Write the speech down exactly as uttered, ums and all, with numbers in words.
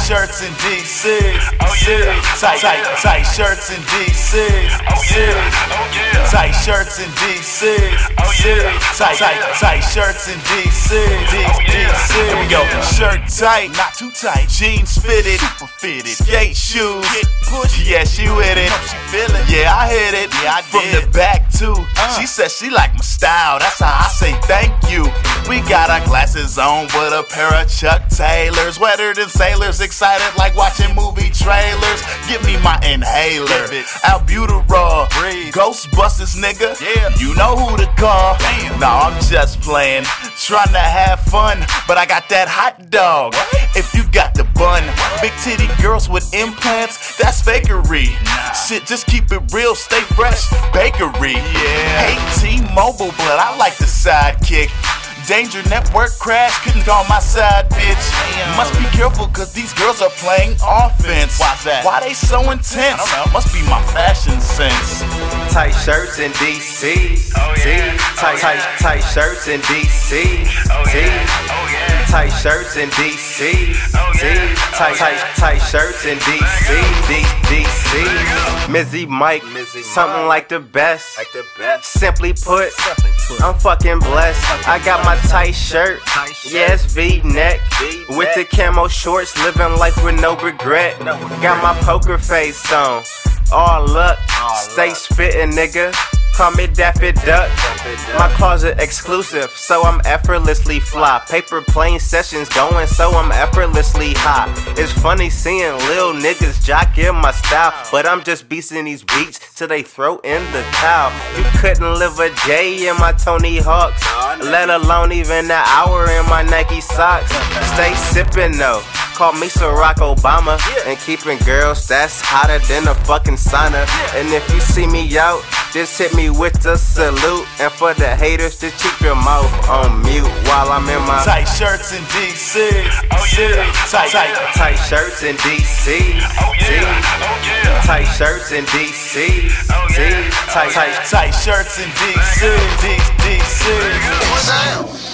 shirts in D C. Oh yeah. Tight, tight, tight shirts in D C. Oh yeah. Oh yeah. Tight shirts in D C. Oh yeah. Tight, tight, tight shirts in D C. Here we go. Shirt tight, not too tight. Jeans fitted, super fitted. Skate shoes, push. Yeah, she with it. She feel it. Yeah, I hit it. Yeah, I did. From the back too. Uh. She said she like my style. That's how I say thank you. We got our glasses on with a pair of Chuck Taylors, wetter than sailors, excited like watching movie trailers. Give me my inhaler, albuterol, Ghostbusters, nigga. Yeah. You know who to call. Damn. Nah, I'm just playing, trying to have fun, but I got that hot dog. What? If you got the bun, big titty girls with implants, that's fakery. Nah. Shit, just keep it real, stay fresh, bakery. Yeah. Hate T-Mobile, but I like the sidekick. Danger network crash, couldn't call my side bitch. Damn. Must be careful cause these girls are playing offense. Why's that? Why they so intense? I don't know. Must be my fashion sense. Tight shirts in D C. Oh yeah. Tight, tight, tight shirts in D C. Oh yeah. Oh yeah. Tight shirts in D C. Oh yeah. Tight, tight, tight shirts in D C. D C. Mizzy Mike, something like the best. Like the best. Simply put, I'm fucking blessed. I got my tight shirt, yes, V-neck, with the camo shorts, living life with no regret. Got my poker face on, all luck, stay spittin', nigga. Call me Daffy Duck. My closet exclusive, so I'm effortlessly fly. Paper plane sessions going, so I'm effortlessly high. It's funny seeing lil niggas jock in my style, but I'm just beasting these beats till they throw in the towel. You couldn't live a day in my Tony Hawks, let alone even an hour in my Nike socks. Stay sippin' though. Call me Barack Obama, and keeping girls that's hotter than a fucking sauna. And if you see me out, just hit me with a salute. And for the haters, just keep your mouth on mute while I'm in my tight shirts in D C. Oh yeah. Tight, tight, tight shirts in D C. Oh yeah. Oh yeah. Tight shirts in D C. Oh yeah. Tight, tight, tight shirts in D C. D C.